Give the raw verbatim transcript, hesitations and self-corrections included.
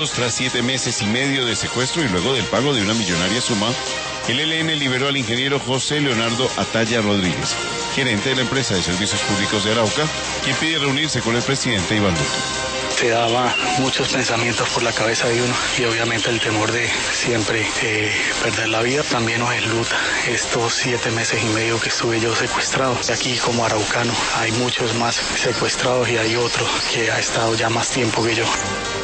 Tras siete meses y medio de secuestro y luego del pago de una millonaria suma, el E L N liberó al ingeniero José Leonardo Atalla Rodríguez, gerente de la empresa de servicios públicos de Arauca, quien pide reunirse con el presidente Iván Duque. Se daba muchos pensamientos por la cabeza de uno y obviamente el temor de siempre eh, perder la vida también nos enluta estos siete meses y medio que estuve yo secuestrado. Aquí como araucano hay muchos más secuestrados y hay otro que ha estado ya más tiempo que yo.